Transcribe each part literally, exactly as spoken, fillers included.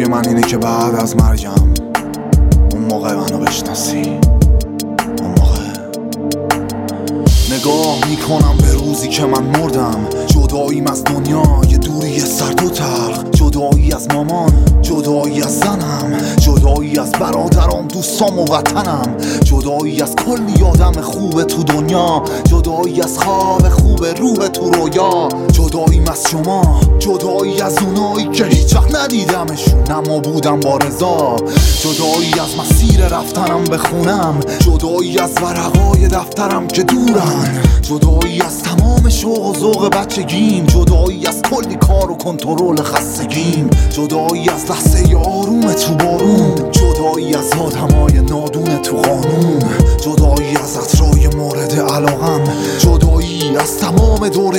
آرزوی من اینه که بعد از مرگم اون موقع منو بشناسی. اون موقع نگاه میکنم به روزی که من مردم، جداییم از دنیا، یه دوری سرد و تلخ، جدایی از مامان، جدایی از زنم، جدایی از برادرام، دوستام و وطنم، جدایی از کلی آدم خوب تو دنیا، جدایی از خواب خوب روح تو رویا، جداییم از شما، جدایی از اونایی که هیچ وقت ندیدمشون اما بودم با رضا، جدایی از مسیر رفتنم به خونم، جدایی از ورقای دفترم که دورن، جدایی از تمام شوق و ذوق بچگیم، جدایی از کلی کار و کنترل خستگیم، جدایی از لحظه آروم تو بارون، جدایی از آدمای نادون تو قانون، جدایی از عطرای مورد علاقم، جدایی از تمام دوره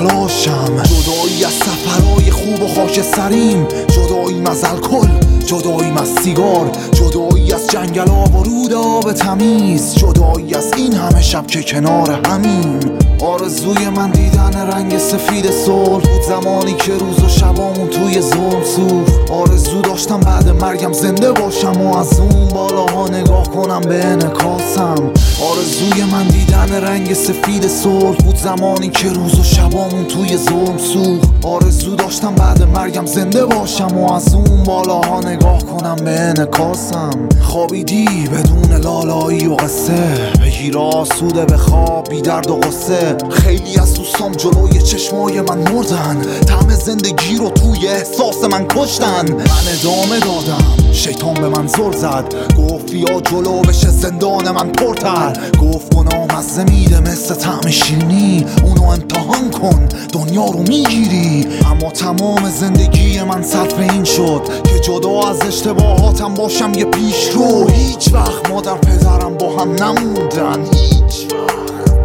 تلاشم، جدایی از سفرهای خوب و خاکستریم، جداییم از الکل، جداییم از سیگار، جدایی از جنگل آب و رود آب تمیز، جدایی از این همه شب که کنار همیم. آرزوی من دیدن رنگ سفید صلح بود زمانی که روز و شبامون توی ظلم سوخت. آرزو داشتم بعد مرگم زنده باشم و از اون بالاها نگاه کنم به انعکاسم. آرزوی من دیدن رنگ سفید صلح بود زمانی که روز و شبامون توی ظلم سوخت. آرزو داشتم بعد مرگم زنده باشم و از اون بالاها نگاه کنم به انعکاسم. خوابیدی بدون لالایی و قصه، بگیر آسوده به خواب بی درد و قصه. خیلی از دوستام جلوی چشمای من مردن، طعم زندگی رو توی احساس من کشتن. من ادامه دادم، شیطان به من زل زد، گفت بیا جلو بشه زندان من پرتر. گفت گناه مزه میده مثل طعم شیرینی، اونو امتحان کن دنیا رو میگیری. اما تمام زندگی من صرف این شد که جدا از اشتباهاتم باشم یه پیش رو. هیچ وقت مادر پدرم با هم نموندن، هیچ وقت.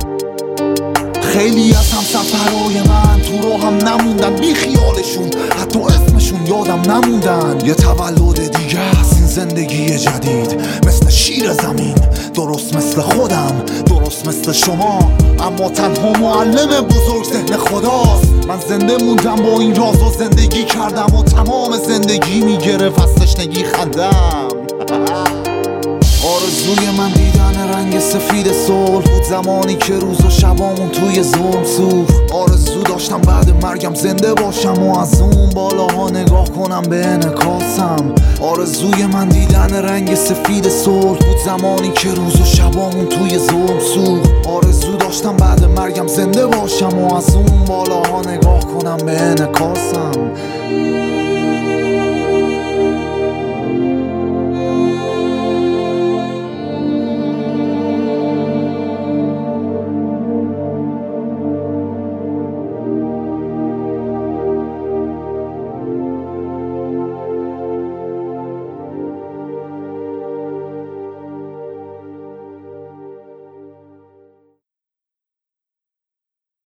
خیلی از هم سفرهای من تو رو هم نموندن، بی خیالشون حتی اسمشون یادم نموندن. یه تولد دیگه است این زندگی جدید، مثل شیر زمین، درست مثل خودم، درست مثل شما، اما تنها معلم بزرگ ذهن خداست. من زنده موندم با این راز و زندگی کردم و تمام زندگی میگرفت از تشنگی خندم. آرزوی من دیدن رنگ سفید صلح بود زمانی که روز و شبامون توی ظلم سوخت. آرزو داشتم بعد مرگم زنده باشم و از اون بالاها نگاه کنم به انعکاسم. آرزوی من دیدن رنگ سفید صلح بود زمانی که روز و شبامون توی ظلم سوخت. آرزو داشتم بعد مرگم زنده باشم و از اون بالاها نگاه کنم به انعکاسم.